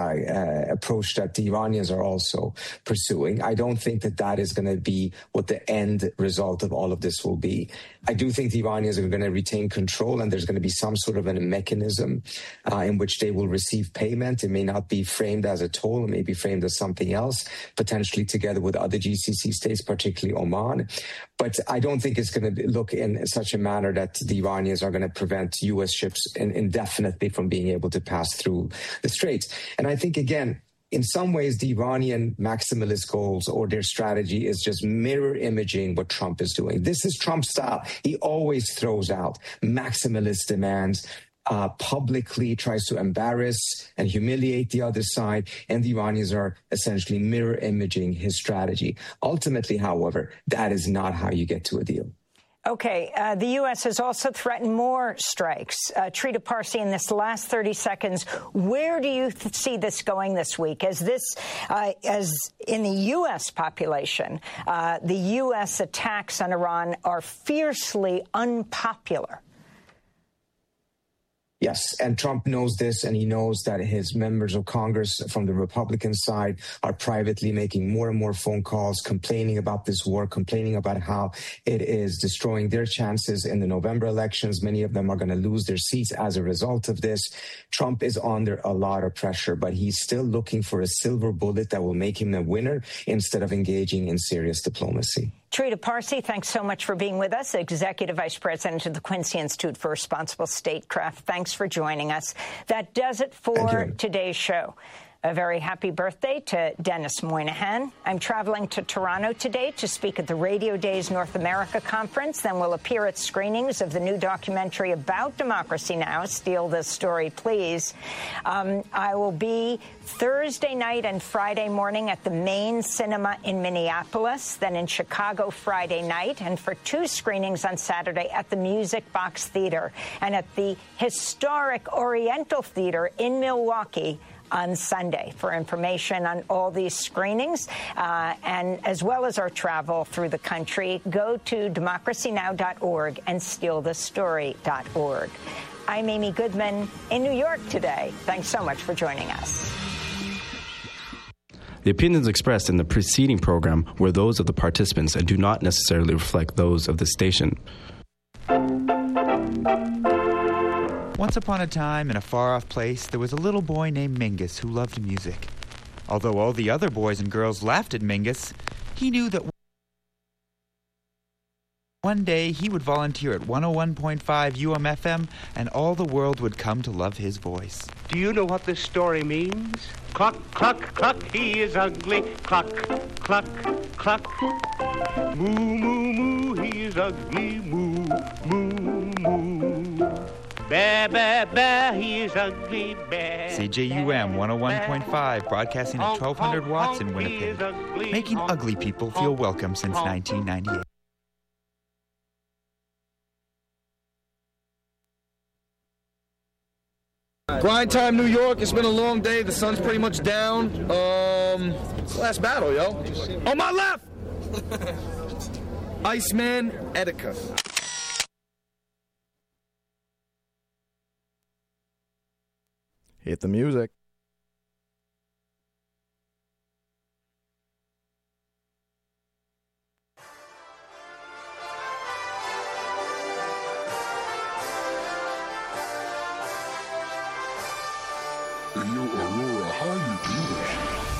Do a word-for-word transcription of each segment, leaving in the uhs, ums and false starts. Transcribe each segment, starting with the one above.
uh, approach that the Iranians are also pursuing. I don't think that that is going to be what the end result of all of this will be. I do think the Iranians are going to retain control, and there's going to be some sort of a mechanism uh, in which they will receive payment. It may not be framed as a toll, it may be framed as something else, potentially together with other G C C states, particularly Oman. But I don't think it's going to look in such a manner that the Iranians are going to prevent U S ships in, indefinitely from being able to pass through the Straits. And I think, again, in some ways, the Iranian maximalist goals or their strategy is just mirror imaging what Trump is doing. This is Trump's style. He always throws out maximalist demands, uh, publicly tries to embarrass and humiliate the other side, and the Iranians are essentially mirror imaging his strategy. Ultimately, however, that is not how you get to a deal. Okay, uh, the U S has also threatened more strikes. Uh, Trita Parsi, in this last thirty seconds, where do you th- see this going this week? As this, uh, as in the U S population, uh, the U S attacks on Iran are fiercely unpopular. Yes, and Trump knows this, and he knows that his members of Congress from the Republican side are privately making more and more phone calls, complaining about this war, complaining about how it is destroying their chances in the November elections. Many of them are going to lose their seats as a result of this. Trump is under a lot of pressure, but he's still looking for a silver bullet that will make him a winner instead of engaging in serious diplomacy. Trita Parsi, thanks so much for being with us, Executive Vice President of the Quincy Institute for Responsible Statecraft. Thanks for joining us. That does it for today's show. A very happy birthday to Dennis Moynihan. I'm traveling to Toronto today to speak at the Radio Days North America Conference. Then we'll appear at screenings of the new documentary about Democracy Now!, Steal This Story, Please. Um, I will be Thursday night and Friday morning at the Main Cinema in Minneapolis, then in Chicago Friday night, and for two screenings on Saturday at the Music Box Theater and at the historic Oriental Theater in Milwaukee on Sunday. For information on all these screenings, uh, and as well as our travel through the country, go to democracy now dot org and steal the story dot org. I'm Amy Goodman in New York today. Thanks so much for joining us. The opinions expressed in the preceding program were those of the participants and do not necessarily reflect those of the station. Once upon a time, in a far-off place, there was a little boy named Mingus who loved music. Although all the other boys and girls laughed at Mingus, he knew that one day he would volunteer at one oh one point five U M F M, and all the world would come to love his voice. Do you know what this story means? Cluck, cluck, cluck, he is ugly. Cluck, cluck, cluck. Moo, moo, moo, he is ugly. Moo, moo, moo. Bear, bear, bear, he is ugly, bear. C J U M one oh one point five, broadcasting at twelve hundred watts in Winnipeg, making ugly people feel welcome since nineteen ninety-eight. Grind time, New York. It's been a long day. The sun's pretty much down. Um, it's the last battle, yo. On my left! Iceman Etika. Hit the music. Hey, yo, Aurora, how you doing?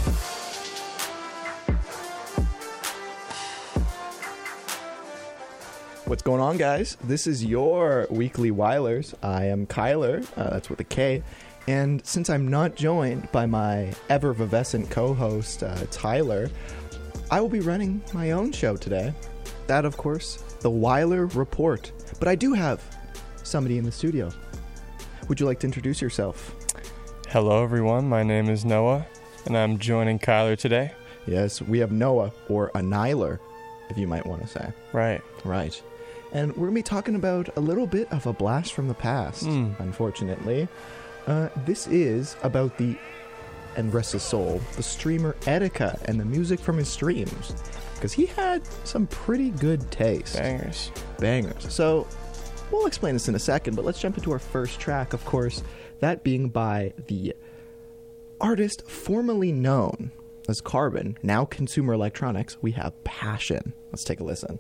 What's going on, guys? This is your Weekly Weilers. I am Kyler, uh, that's with a K. And since I'm not joined by my ever-vivescent co-host, uh, Tyler, I will be running my own show today. That, of course, the Weiler Report. But I do have somebody in the studio. Would you like to introduce yourself? Hello, everyone. My name is Noah, and I'm joining Kyler today. Yes, we have Noah, or Annihiler, if you might want to say. Right. Right. And we're going to be talking about a little bit of a blast from the past, mm. unfortunately. Uh, this is about the, and rest his soul, the streamer Etika and the music from his streams. Because he had some pretty good taste. Bangers. Bangers. So, we'll explain this in a second, but let's jump into our first track, of course, that being by the artist formerly known as Carbon, now Consumer Electronics, we have Passion. Let's take a listen.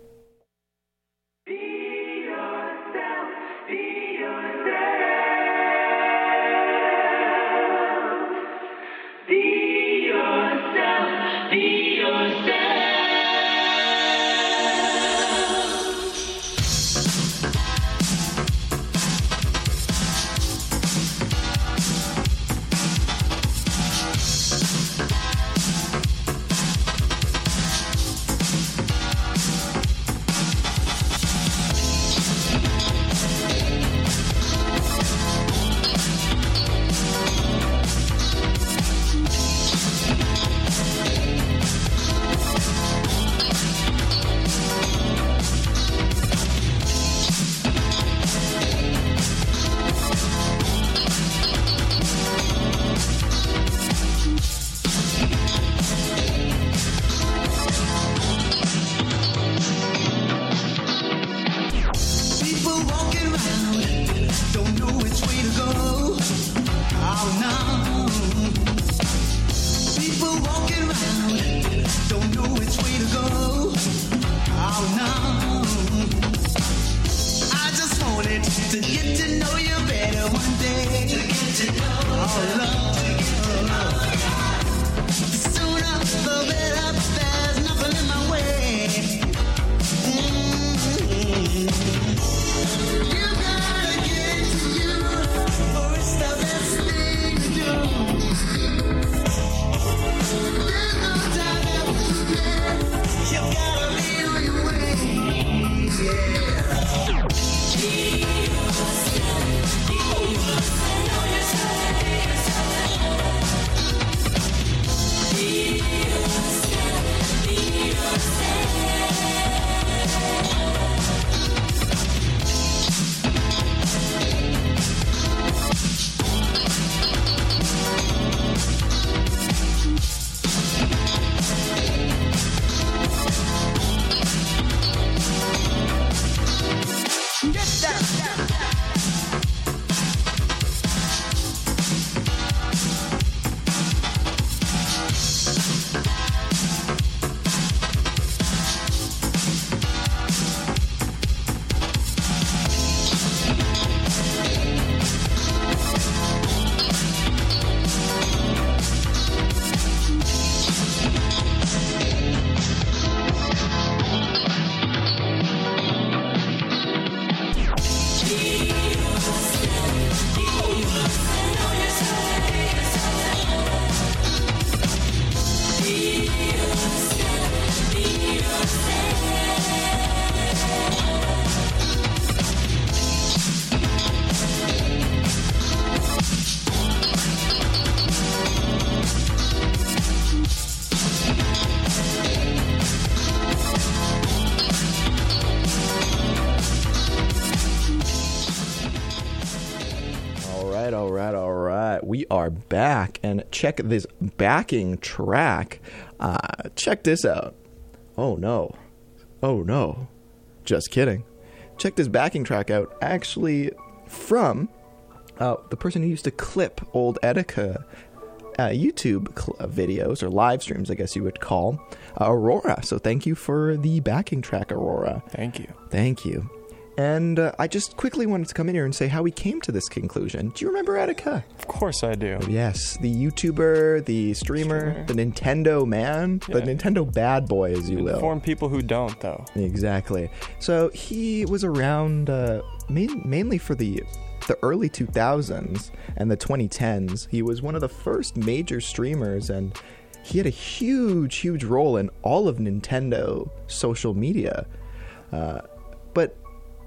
We are back, and check this backing track. Uh, check this out. Oh no. Oh no. Just kidding. Check this backing track out. Actually, from uh, the person who used to clip old Etika uh, YouTube cl- videos, or live streams, I guess you would call, uh, Aurora. So thank you for the backing track, Aurora. Thank you. Thank you. And uh, I just quickly wanted to come in here and say how we came to this conclusion. Do you remember Etika? Of course I do. Yes, the YouTuber, the streamer, streamer. the Nintendo man, yeah. the Nintendo bad boy, as you will. Inform people who don't, though. Exactly. So he was around uh, main, mainly for the the early two thousands and the twenty tens. He was one of the first major streamers, and he had a huge, huge role in all of Nintendo social media. Uh, but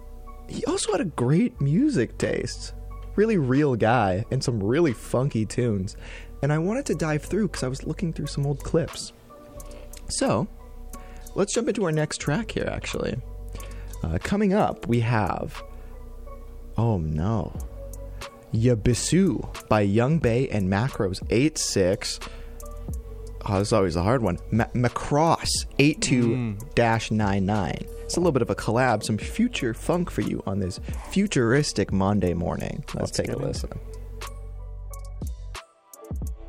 he also had a great music taste. Really real guy, and some really funky tunes. And I wanted to dive through because I was looking through some old clips. So, let's jump into our next track here, actually. Uh, coming up, we have... Oh no. Yabisu by Young Bay and Macros eighty-six. Oh, this is always a hard one. Ma- Macross eighty-two ninety-nine. It's a little bit of a collab, some future funk for you on this futuristic Monday morning. Let's, Let's take a listen.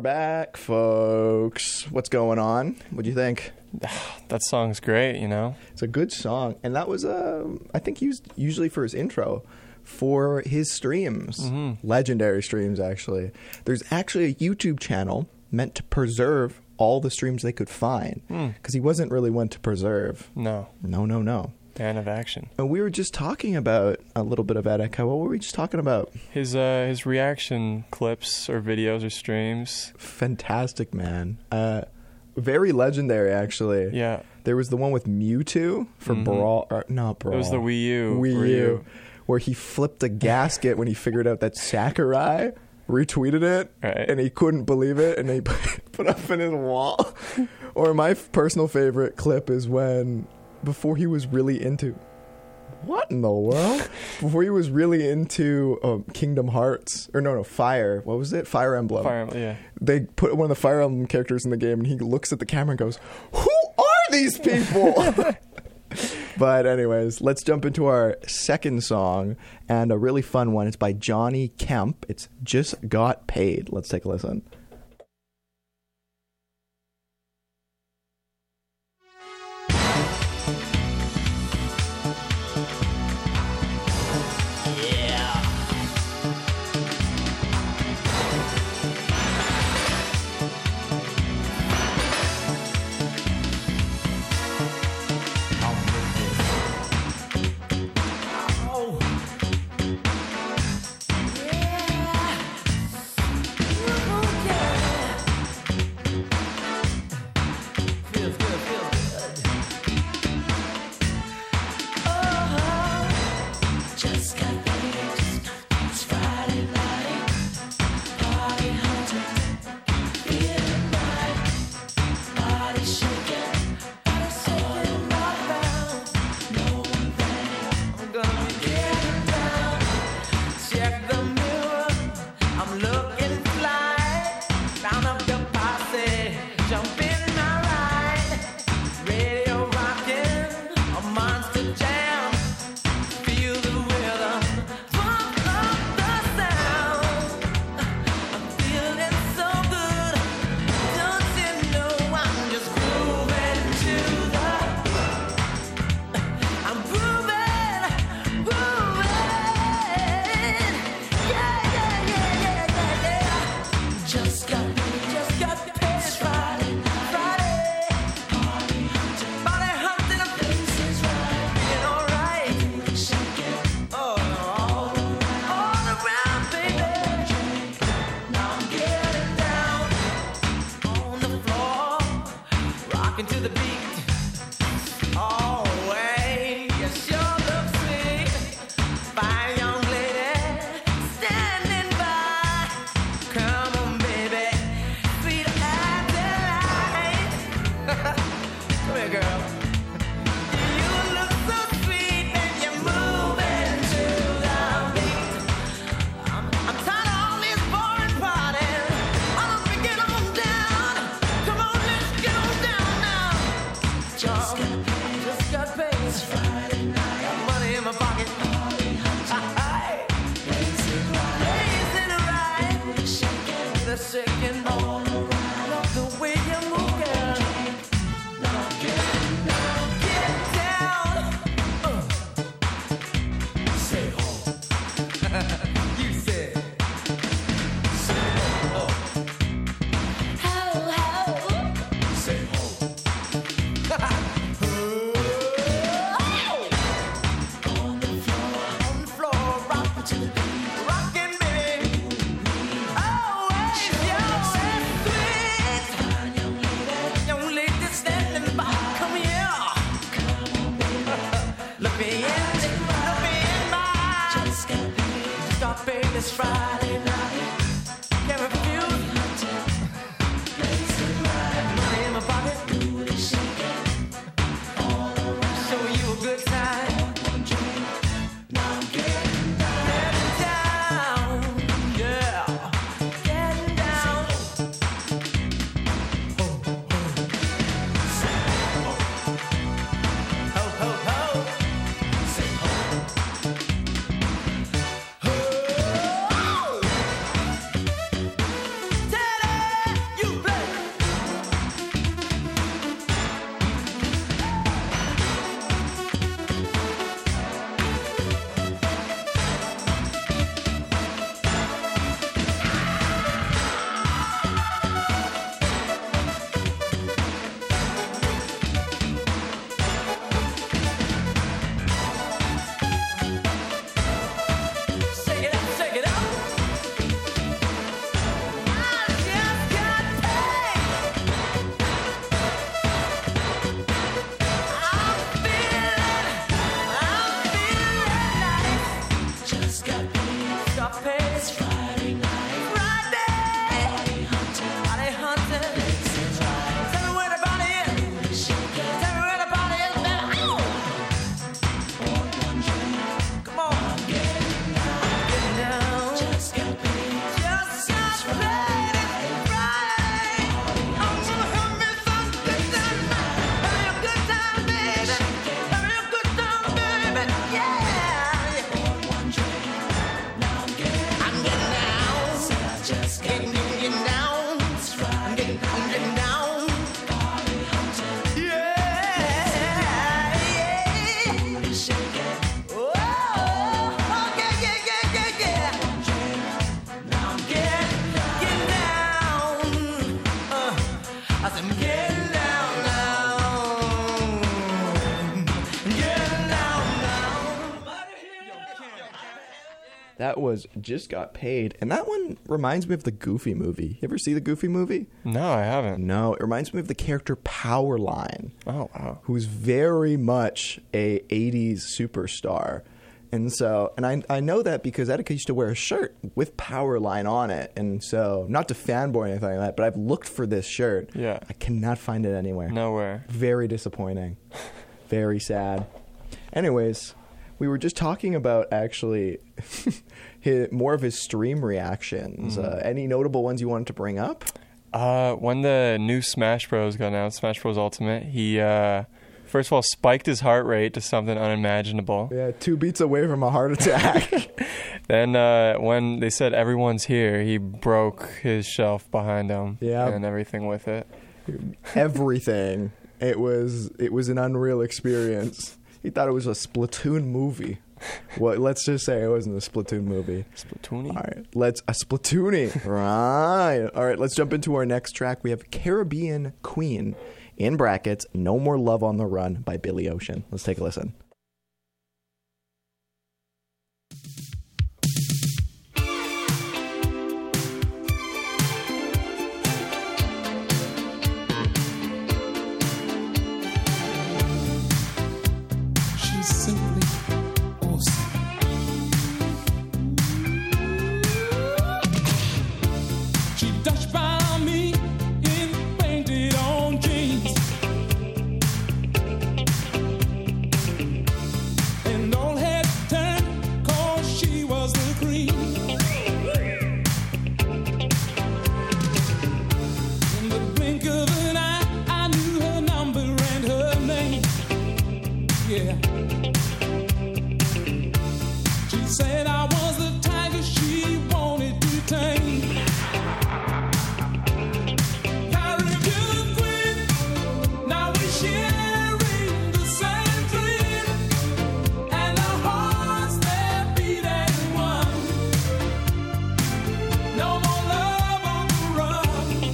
we're back, folks. What's going on? What'd you think? That song's great, you know? It's a good song. And that was, uh, I think, used usually for his intro for his streams. Mm-hmm. Legendary streams, actually. There's actually a YouTube channel meant to preserve all the streams they could find. Because mm. he wasn't really one to preserve. No. No, no, no. Man of action. And we were just talking about a little bit of Edeka. What were we just talking about? His uh, his reaction clips or videos or streams. Fantastic, man. Uh, very legendary, actually. Yeah. There was the one with Mewtwo for mm-hmm. Brawl. Or, not Brawl. It was the Wii U. Wii U. U. Where he flipped a gasket when he figured out that Sakurai retweeted it. Right. And he couldn't believe it. And he put up in his wall. Or my personal favorite clip is when... Before he was really into... What in the world? Before he was really into um, Kingdom Hearts. Or no, no, Fire. What was it? Fire Emblem. Fire Emblem, yeah. They put one of the Fire Emblem characters in the game, and he looks at the camera and goes, who are these people? But anyways, let's jump into our second song, and a really fun one. It's by Johnny Kemp. It's Just Got Paid. Let's take a listen. That was Just Got Paid. And that one reminds me of the Goofy movie. You ever see the Goofy movie? No, I haven't. No, it reminds me of the character Powerline. Oh, wow. Who's very much a eighties superstar. And so, and I I know that because Etika used to wear a shirt with Powerline on it. And so, not to fanboy or anything like that, but I've looked for this shirt. Yeah. I cannot find it anywhere. Nowhere. Very disappointing. Very sad. Anyways, we were just talking about actually his, more of his stream reactions. Mm-hmm. Uh, any notable ones you wanted to bring up? Uh, when the new Smash Bros. Got announced, Smash Bros. Ultimate, he... Uh, First of all, spiked his heart rate to something unimaginable. Yeah, two beats away from a heart attack. Then uh, when they said everyone's here, he broke his shelf behind him. Yeah. And everything with it. Everything. It was it was an unreal experience. He thought it was a Splatoon movie. Well, let's just say it wasn't a Splatoon movie. Splatoony? All right, let's a Splatoony. Right. All right, let's jump into our next track. We have Caribbean Queen. In brackets, No More Love on the Run by Billy Ocean. Let's take a listen. She's simply awesome. She dashed by me in painted on jeans. And all had turned cause she was the queen. In the blink of an eye, I knew her number and her name. Yeah. She said I was the tiger she wanted to tame. Caribbean queen, now we're sharing the same dream, and our hearts they're beating one. No more love on the run.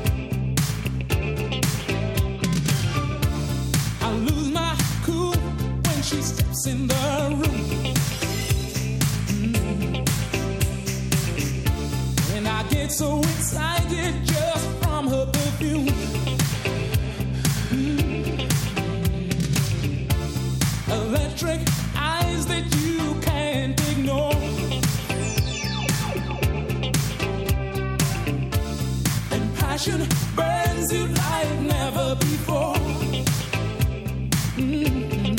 I lose my cool when she steps in the room. And I get so excited just from her perfume. Mm. Electric eyes that you can't ignore. And passion burns you like never before. Mm.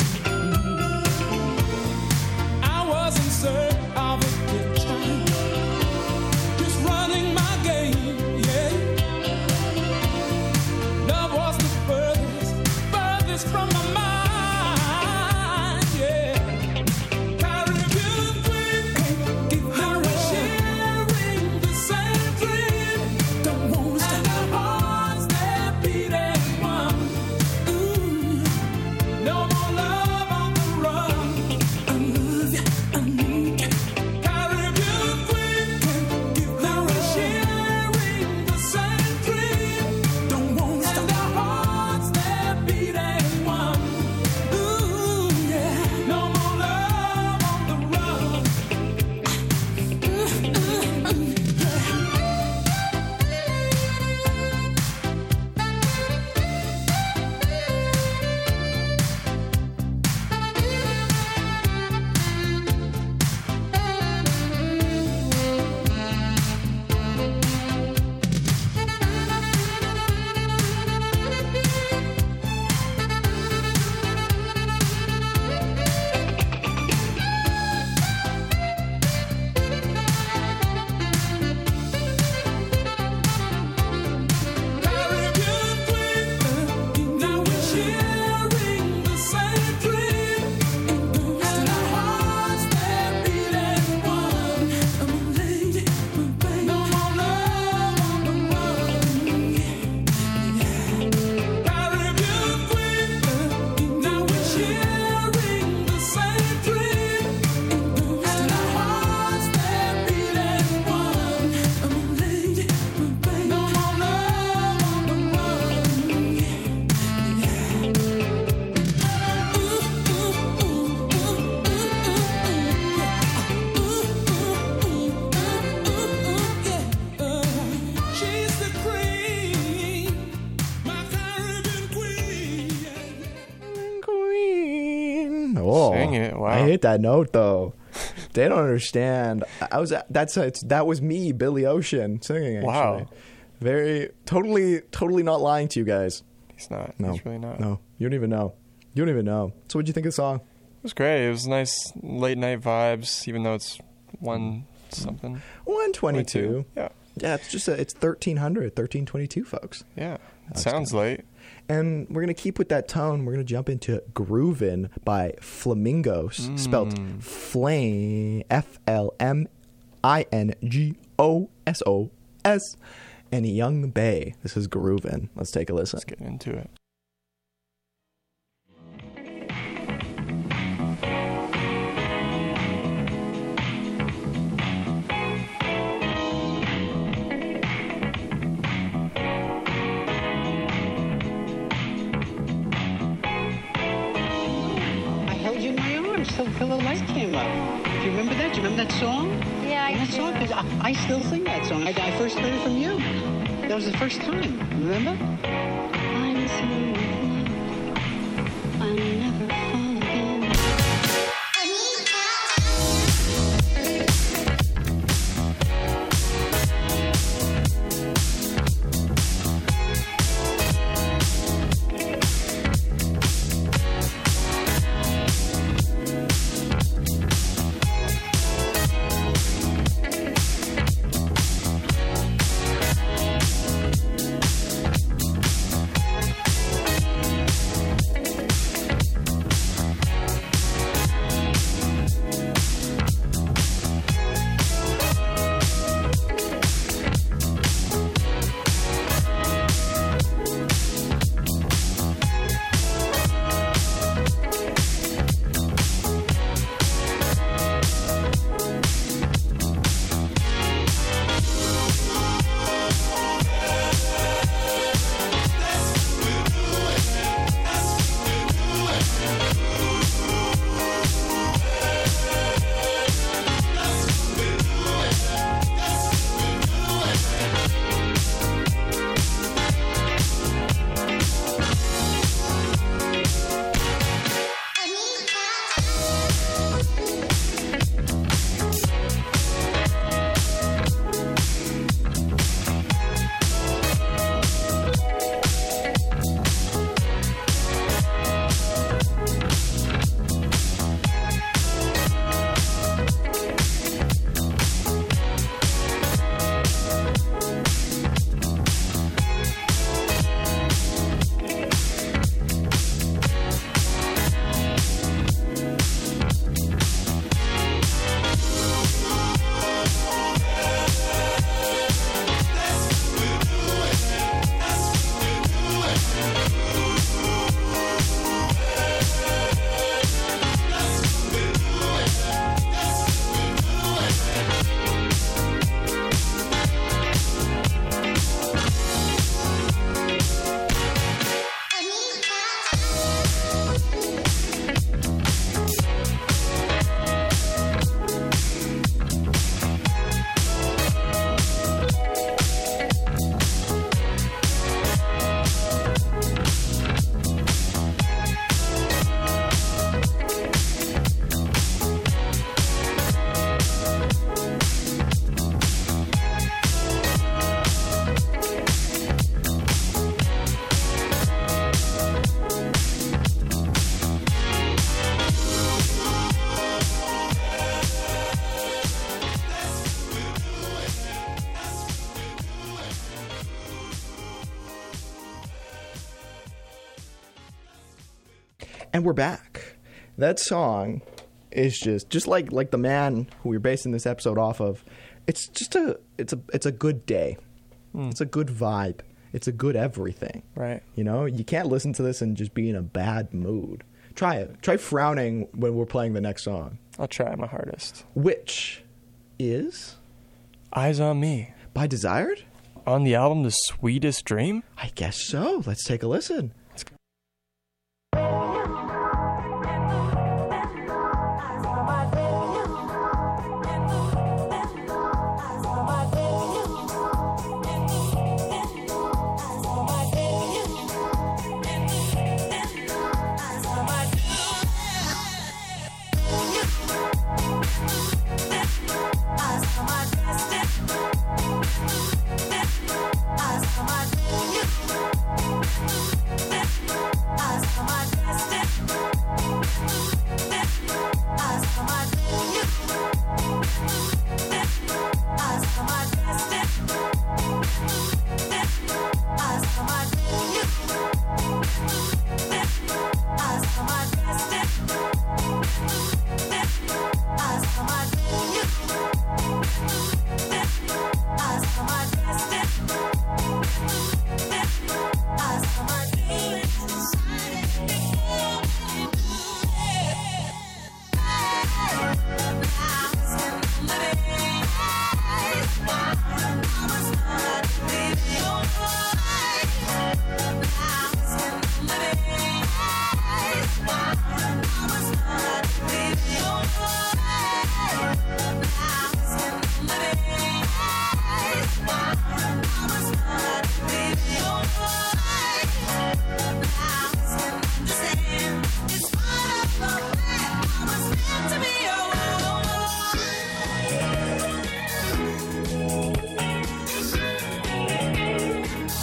I was in search of a good time. Just running my game, yeah. Love was the furthest, furthest from my mind, yeah. Caribbean queen, give her a sharing the same dream. Don't wanna stop. And our hearts they're Wow. I hit that note though. They don't understand. I was that's it's, that was me, Billy Ocean, singing. Actually. Wow. Very totally totally not lying to you guys. He's not. No, He's really not. No, you don't even know. You don't even know. So, what'd you think of the song? It was great. It was nice late night vibes, even though it's one something. One twenty-two. Yeah. Yeah, it's just a, it's thirteen hundred, thirteen twenty-two, folks. Yeah, it sounds late. And we're going to keep with that tone. We're going to jump into Groovin' by Flamingos, Mm. spelled flame, F L M I N G O S O S, and Young Bay. This is Groovin'. Let's take a listen. Let's get into it. Till, till the light came up. Do you remember that? Do you remember that song? Yeah, I that do. song? 'Cause I, I still sing that song. I, I first heard it from you. That was the first time. Remember? I'm through with love. I'll never fall again. And we're back. That song is just just like like the man who we're basing this episode off of. It's just a it's a it's a good day. Mm. It's a good vibe. It's a good everything. Right. You know, you can't listen to this and just be in a bad mood. Try it. Try frowning when we're playing the next song. I'll try my hardest. Which is Eyes on Me by Desired? On the album The Sweetest Dream? I guess so. Let's take a listen. Let's go.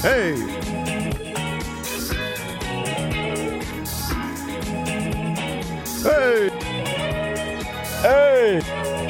Hey! Hey! Hey!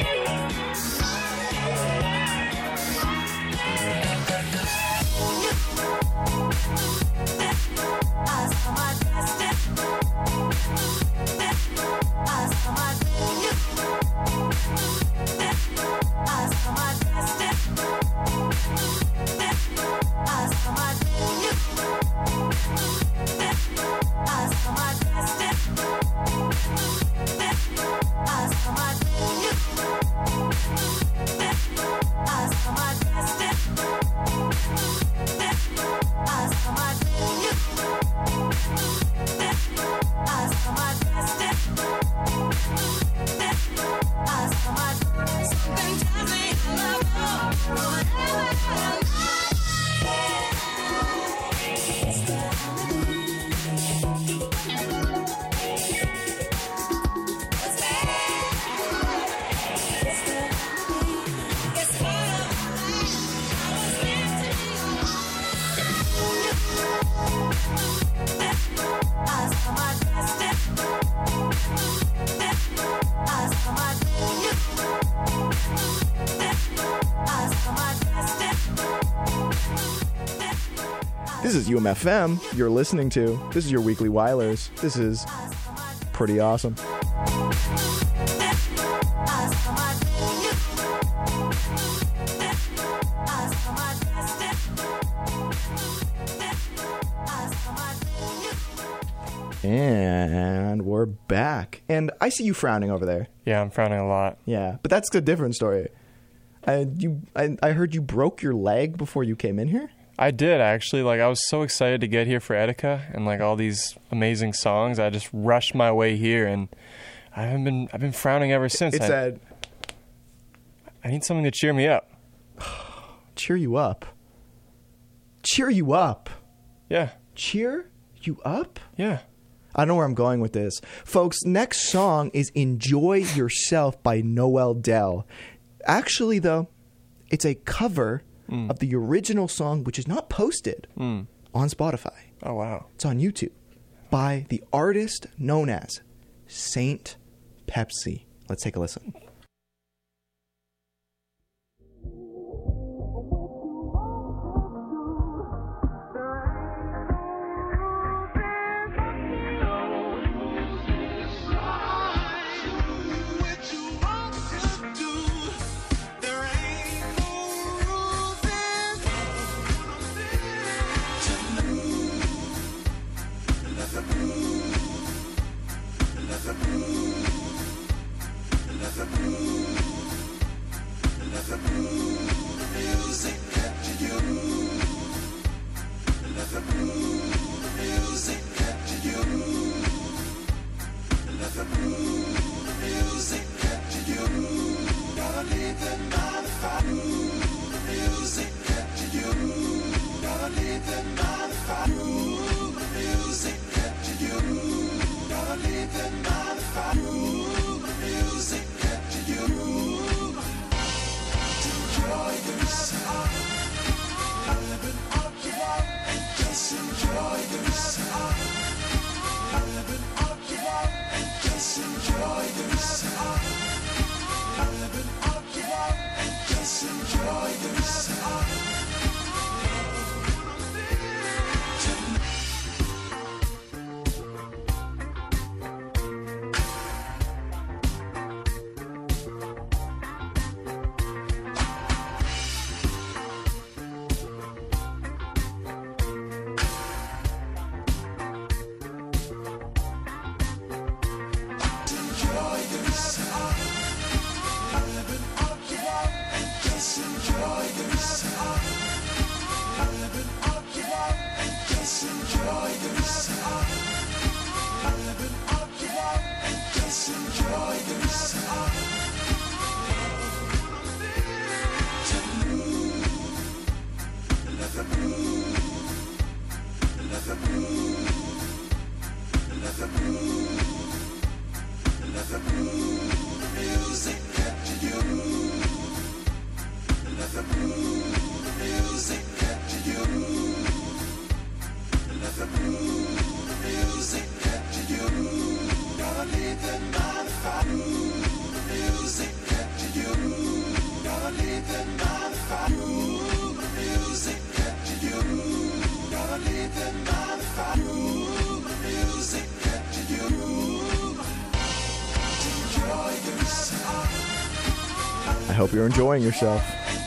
This is U M F M you're listening to. This is your Weekly Weilers. This is pretty awesome. And we're back. And I see you frowning over there. Yeah, I'm frowning a lot. Yeah, but that's a different story. I, you, I, I heard you broke your leg before you came in here? I did, actually. Like, I was so excited to get here for Etika and, like, all these amazing songs. I just rushed my way here, and I haven't been, I've been frowning ever since. It's I, that... I need something to cheer me up. Cheer you up? Cheer you up? Yeah. Cheer you up? Yeah. I know where I'm going with this. Folks, next song is Enjoy Yourself by Noel Dell. Actually, though, it's a cover mm. of the original song, which is not posted mm. on Spotify. Oh, wow. It's on YouTube by the artist known as Saint Pepsi. Let's take a listen. Let the Hope you're enjoying yourself.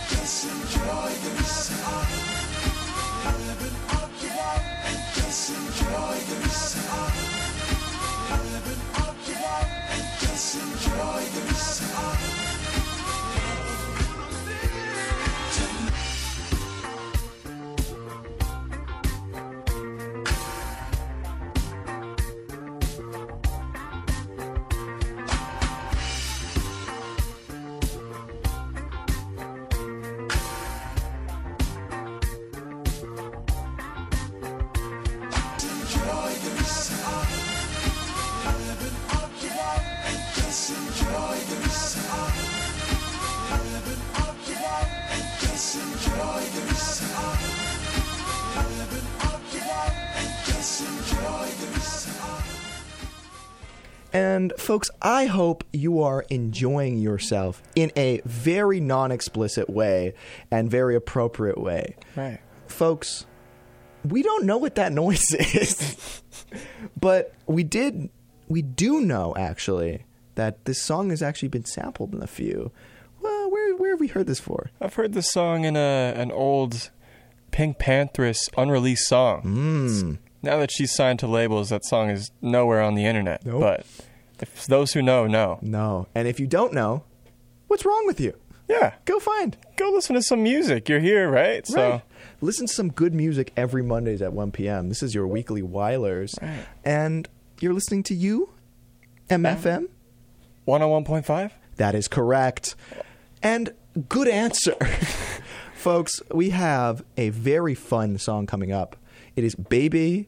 And folks, I hope you are enjoying yourself in a very non-explicit way and very appropriate way. Right. Folks, we don't know what that noise is, but we did, we do know actually that this song has actually been sampled in a few. Well, where where have we heard this for? I've heard this song in a an old Pink Pantheress unreleased song. Mm. Now that she's signed to labels, that song is nowhere on the internet. Nope. But if those who know, know. No. And if you don't know, what's wrong with you? Yeah. Go find. Go listen to some music. You're here, right? So Right. Listen to some good music every Mondays at one p.m. This is your weekly Weilers. Right. And you're listening to you, M F M? one oh one point five? That is correct. And good answer. Folks, we have a very fun song coming up. It is Baby,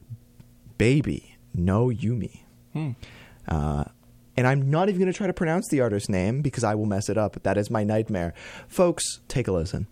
Baby No Yumi. Hmm. Uh, and I'm not even going to try to pronounce the artist's name because I will mess it up. That is my nightmare. Folks, take a listen.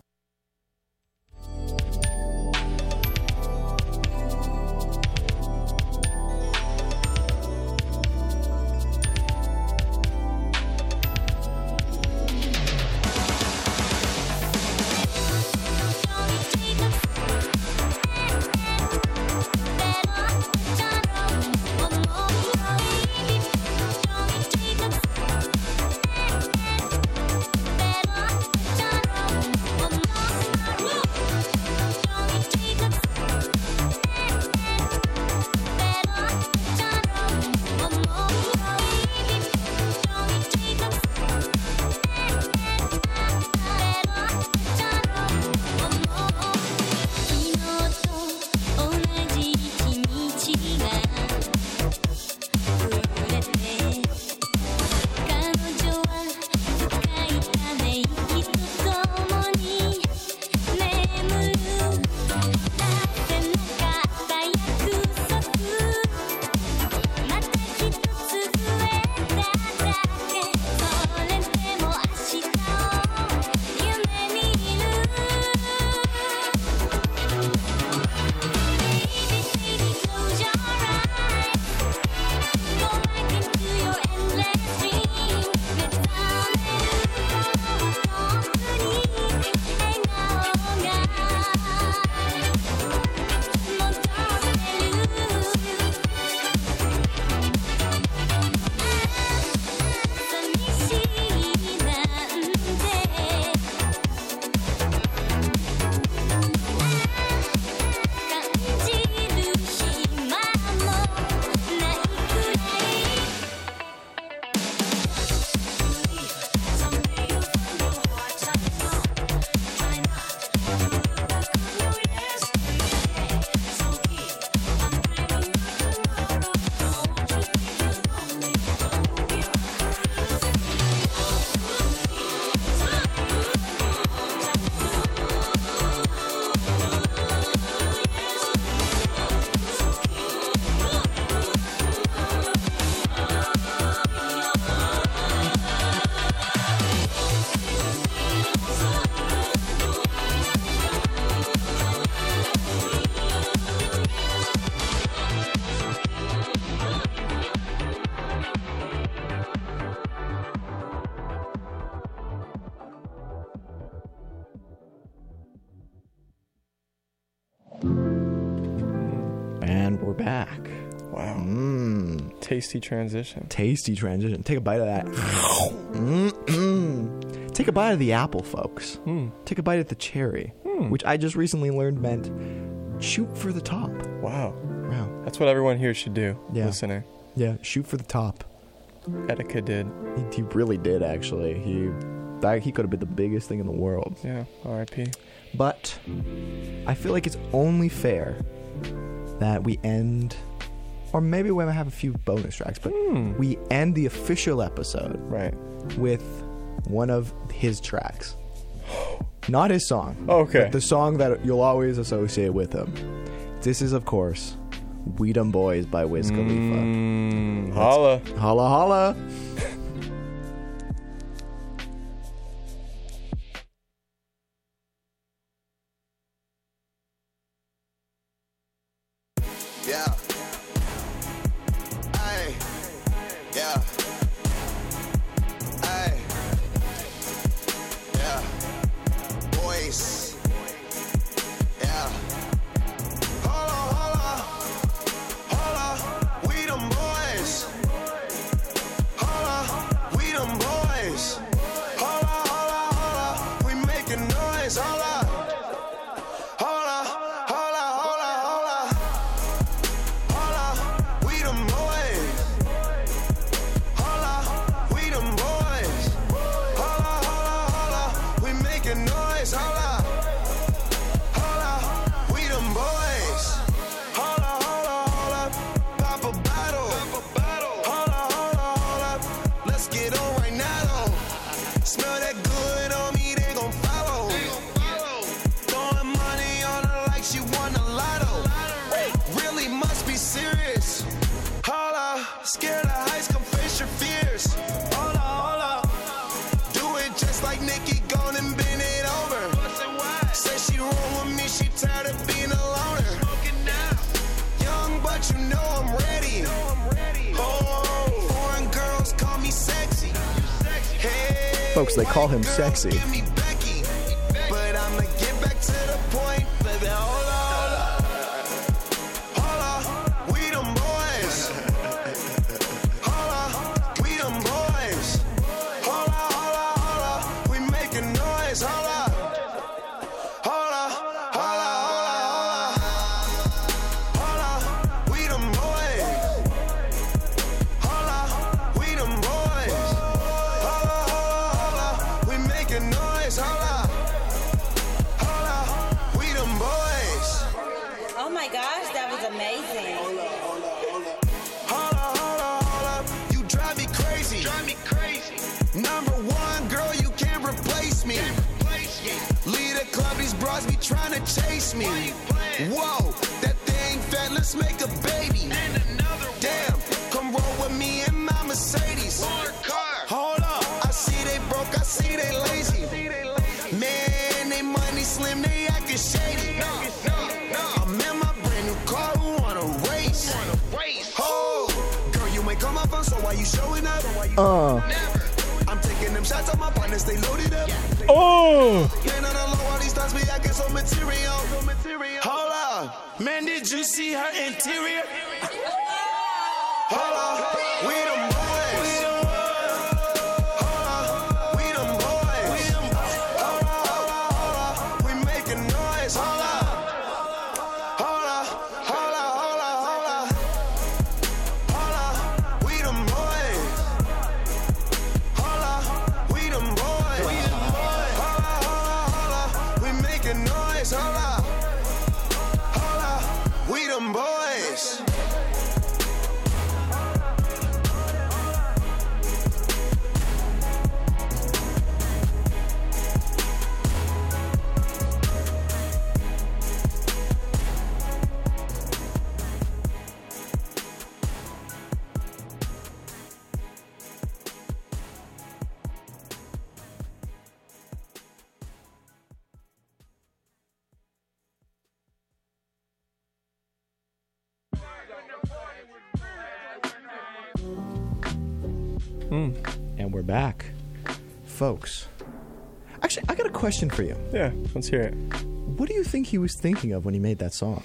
And we're back. Wow. Mm. Tasty transition. Tasty transition. Take a bite of that. Mm-mm. take a bite of the apple, folks. Mm. Take a bite of the cherry, Mm. which I just recently learned meant shoot for the top. Wow. Wow. That's what everyone here should do, Yeah. listening. Yeah, shoot for the top. Etika did. He, he really did, actually. He that, he could have been the biggest thing in the world. Yeah, R I P But I feel like it's only fair that we end, or maybe we might have a few bonus tracks, but Mm. we end the official episode right with one of his tracks. Not his song. Okay. But the song that you'll always associate with him. This is, of course, We Dum Boys by Wiz Khalifa. Mm, holla. Holla, holla. Yeah. Ay. Yeah. Ay. Yeah. Boys. Yeah. Holla, holla. Holla. We them boys. Holla. We them boys. Holla, holla, holla. We making noise. Holla. Holla. Holla, holla, holla. Holla, we them boys. Holla, we them boys. Holla, holla, holla, we making noise. Holla, holla, we them boys. Holla, holla, holla, pop a bottle. Holla, holla, holla, let's get on right now. Smell that good on me, they gon' follow. Throwing money on her like she won a lotto. Really must be serious. Holla, scared of heights, come face your fears. Holla, holla, do it just like Nikki, gone and bend it over. Say she roll with me, she tired of being a loner. Young, but you know I'm ready. Oh, foreign girls call me sexy. Hey, Folks, they call him sexy. give me Becky, but I'ma get back to the point, baby. Holla, holla, holla, we them boys. Holla, we them boys. Holla, holla, holla, we making noise. Holla, holla, holla, holla, holla, we them boys. Holla, we them boys. Holla, holla, holla, we making noise. Holla, holla, we them boys. Oh my gosh, that was amazing. Holla, holla, holla, you drive me crazy. Drive me crazy. Number one, girl, you can't replace me. Lead a club, these bras be trying to chase me. Whoa, that thing fat, let's make a baby. Damn, come roll with me in my Mercedes. Hold up, I see they broke, I see they lazy. Man, they money slim, they acting shady. I'm in my brand new car, who wanna race? Oh, girl, you ain't come up on, so why you showing up? Uh. I'm taking them shots on my partners, they loaded up. Oh! Man, on the low, all these thoughts be acting so material. Hold up, man, did you see her interior? Hold up, we them boys. Hold up, we them boys. Hold up, hold up, hold up, we making noise. Hold up, hold up, hold up, hold up, hold up. Hold up, we them boys. Hold up, we them boys. Hold up, hold up, hold up, we making noise. Hold up, hold up, we them boys. Mm. And we're back. Folks. Actually, I got a question for you. Yeah, let's hear it. What do you think he was thinking of when he made that song?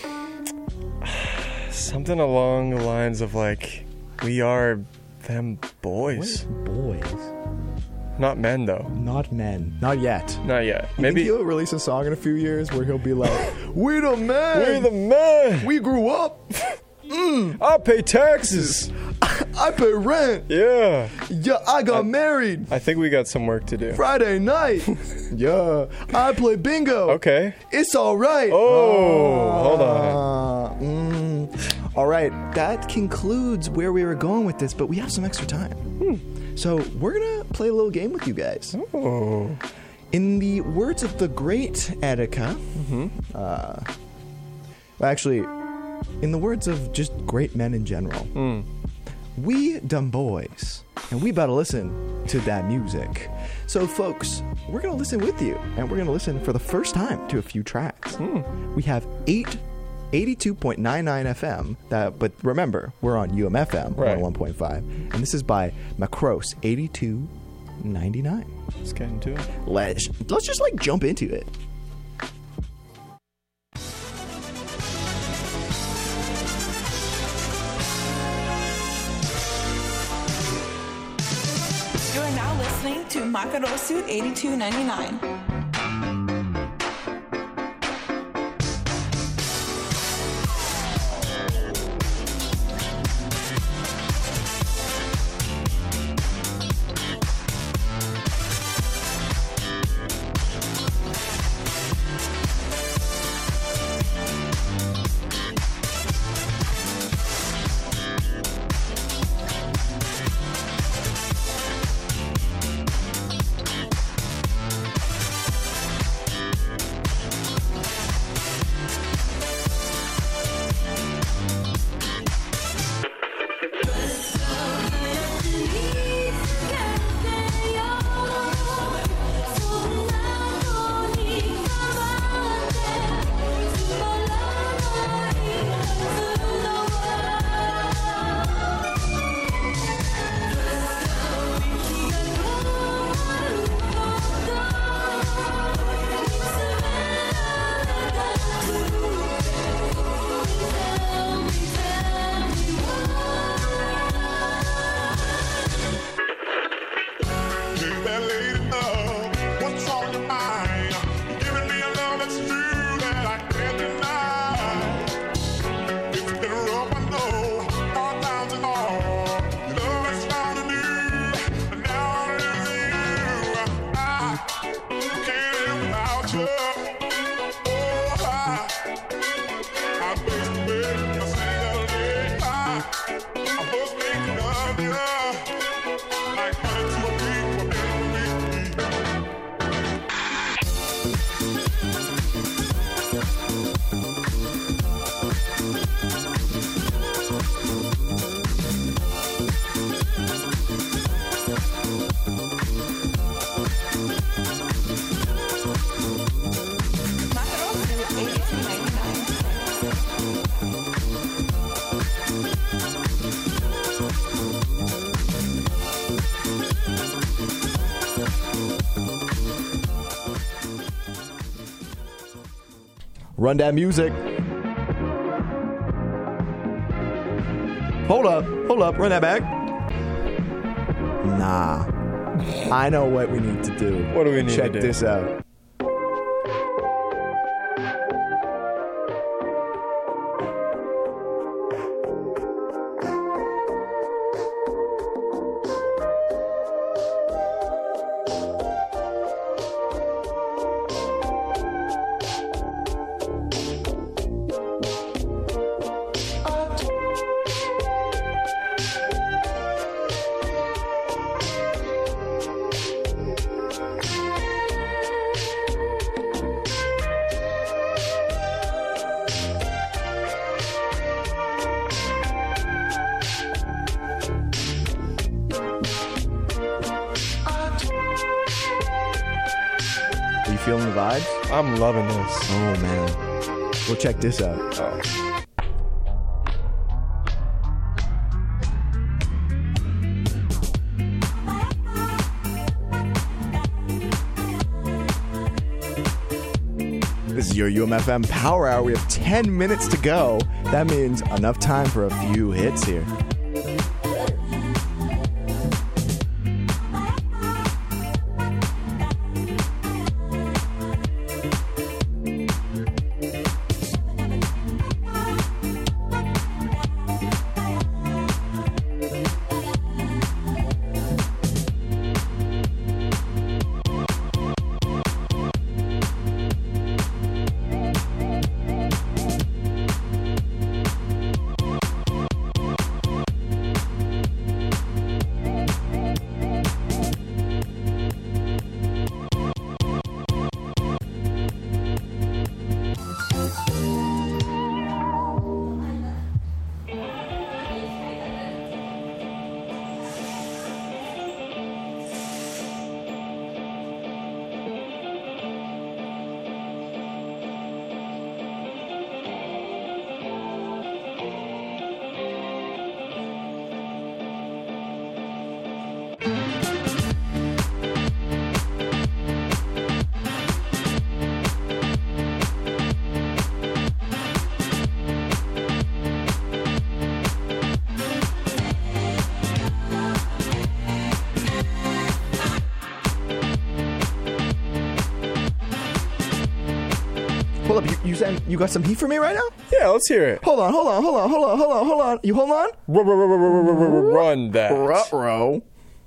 Something along the lines of like, we are them boys. What is boys? Not men, though. Not men. Not yet. Not yet. You Maybe think he'll release a song in a few years where he'll be like, "We the men. We the men. We grew up. Mm. I pay taxes. I pay rent. Yeah. Yeah, I got I, married. I think we got some work to do. Friday night. Yeah. I play bingo. Okay. It's all right. Oh, uh, hold on. Mm. All right. That concludes where we were going with this, but we have some extra time. Hmm. So we're going to play a little game with you guys. Oh. In the words of the great Etika, mm-hmm. uh, well, actually, in the words of just great men in general, mm. we dumb boys, and we about to listen to that music. So, folks, we're going to listen with you, and we're going to listen for the first time to a few tracks. Mm. We have eight, eighty-two point nine nine F M, that, but remember, we're on U M F M, right. one point five, and this is by Macross, eighty-two ninety-nine. Let's get into it. Let's, let's just, like, jump into it. To Makarosu eighty-two ninety-nine. Run that music. Hold up. Hold up. Run that back. Nah. I know what we need to do. What do we need Check to do? Check this out. Feeling the vibes? I'm loving this. Oh, man. Well, check this out. Oh. This is your U M F M Power Hour. We have ten minutes to go. That means enough time for a few hits here. Hold up, you, you said you got some heat for me right now? Yeah, let's hear it. Hold on, hold on, hold on, hold on, hold on, hold on. You hold on? Run that. Ruh-roh.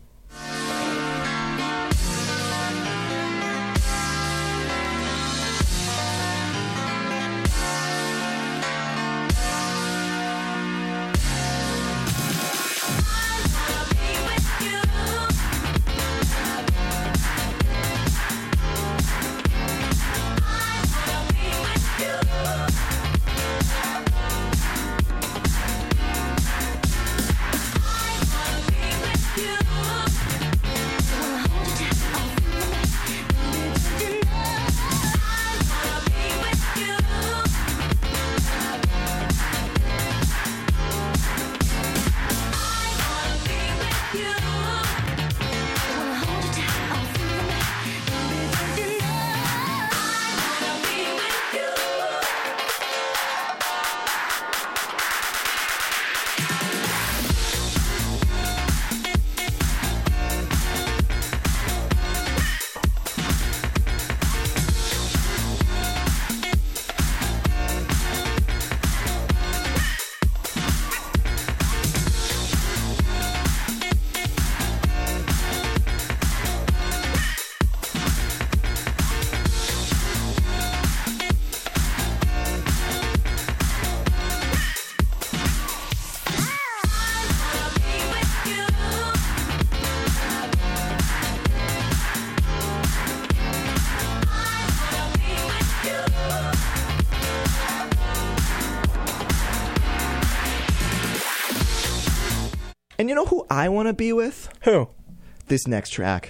And you know who I want to be with? Who? This next track.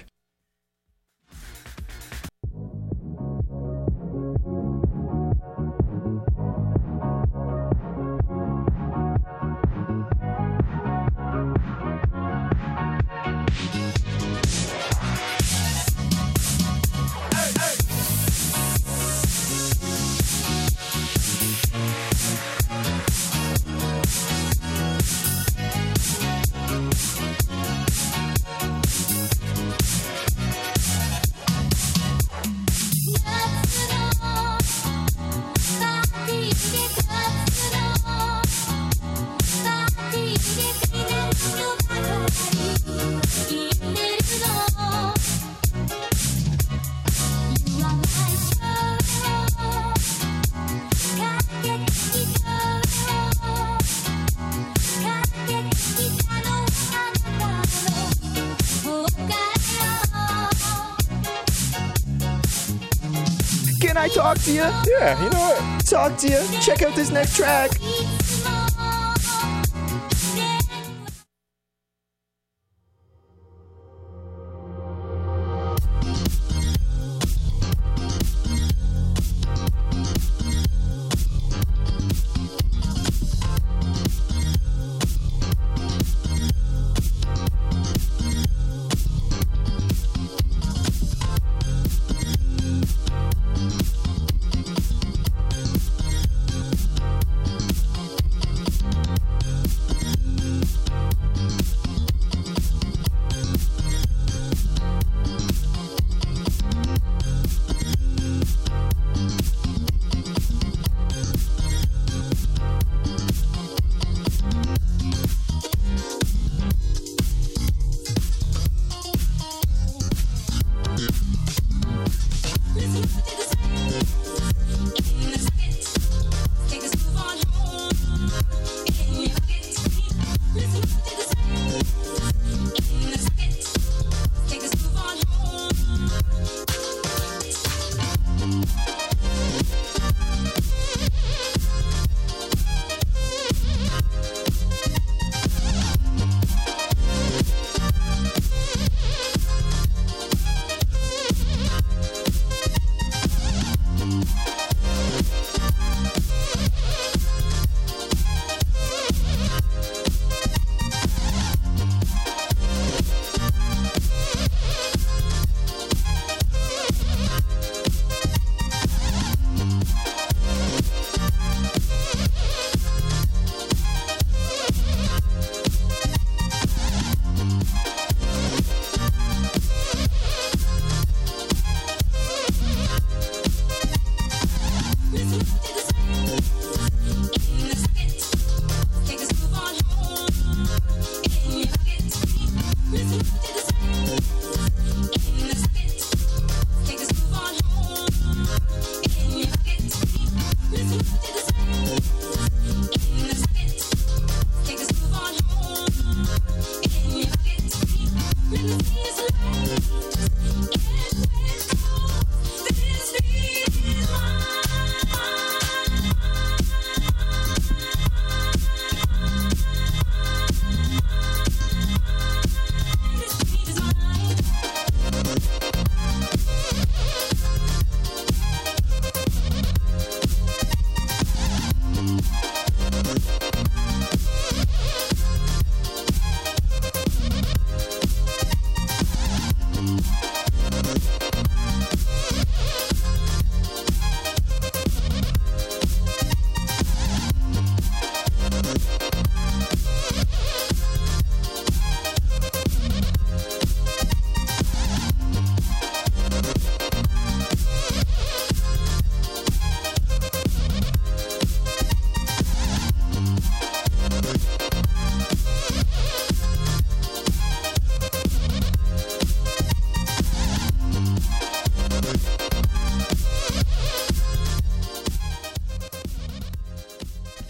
Can I talk to you? Yeah, you know what? Talk to you. Check out this next track.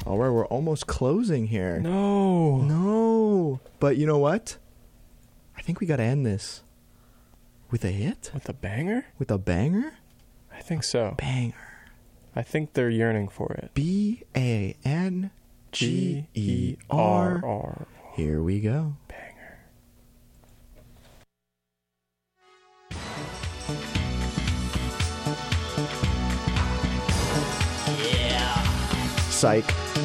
All right, we're almost closing here. No. No. But you know what? I think we got to end this with a hit? With a banger? With a banger? I think so. Banger. I think they're yearning for it. B A N G E R. Here we go. Banger. Yeah. Psych.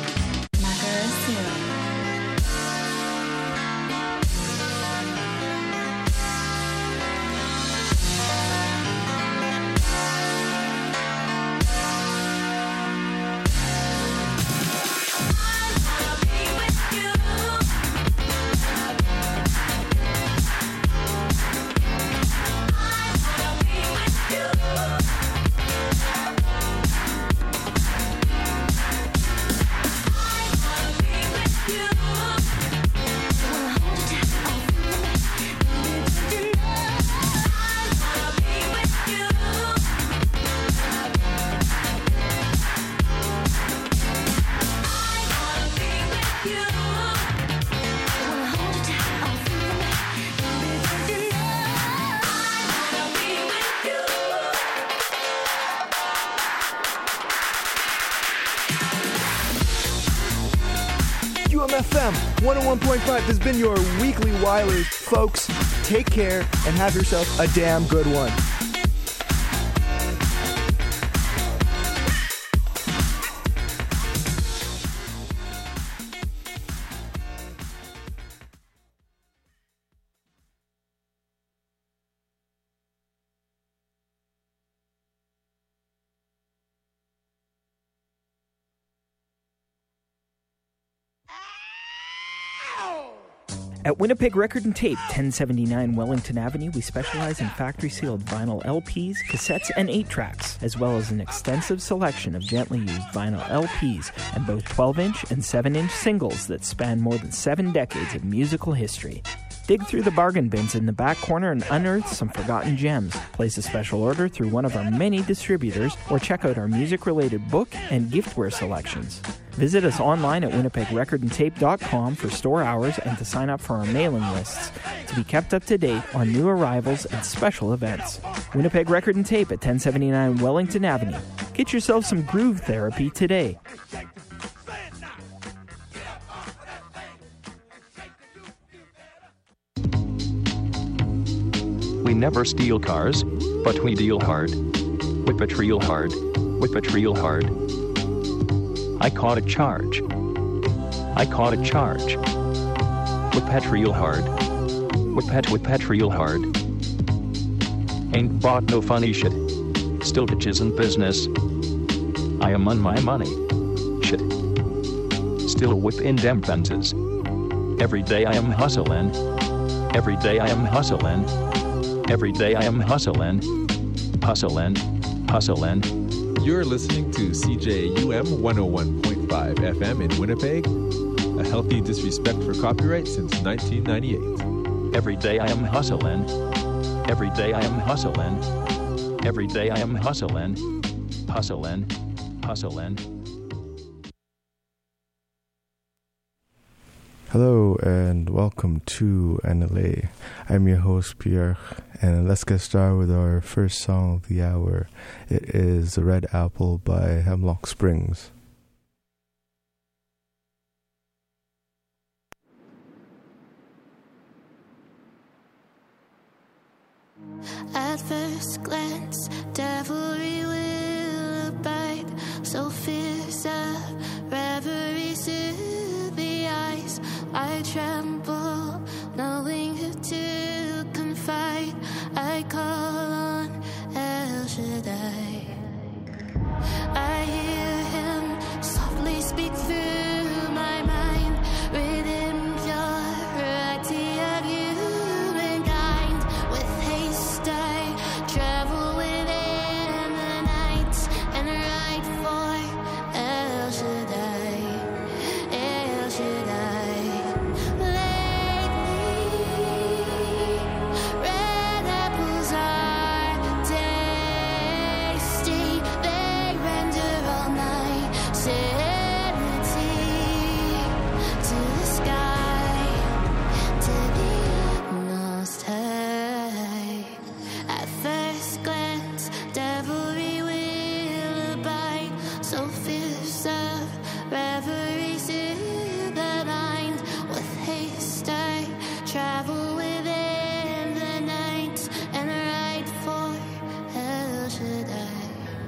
U M F M one oh one point five has been your weekly Weilers. Folks, take care and have yourself a damn good one. At Winnipeg Record and Tape, ten seventy-nine Wellington Avenue, we specialize in factory-sealed vinyl L Ps, cassettes, and eight tracks, as well as an extensive selection of gently used vinyl L Ps and both twelve-inch and seven-inch singles that span more than seven decades of musical history. Dig through the bargain bins in the back corner and unearth some forgotten gems. Place a special order through one of our many distributors or check out our music-related book and giftware selections. Visit us online at winnipeg record and tape dot com for store hours and to sign up for our mailing lists to be kept up to date on new arrivals and special events. Winnipeg Record and Tape at ten seventy-nine Wellington Avenue. Get yourself some groove therapy today. We never steal cars, but we deal hard. Whip it real hard. Whip it real hard. I caught a charge. I caught a charge. Whip it real hard. Whip it, whip it real hard. Ain't bought no funny shit. Still bitches in business. I am on my money. Shit. Still whipping them fences. Every day I am hustling. Every day I am hustling. Every day I am hustling, hustling, hustling. You're listening to C J U M one oh one point five F M in Winnipeg, a healthy disrespect for copyright since nineteen ninety-eight. Every day I am hustling, every day I am hustling, every day I am hustling, hustling, hustling. Hello and welcome to N L A. I'm your host Pierre, and let's get started with our first song of the hour. It is The Red Apple by Hemlock Springs. At first glance, devilry will abide, so fierce a reverie to the eyes. I tremble.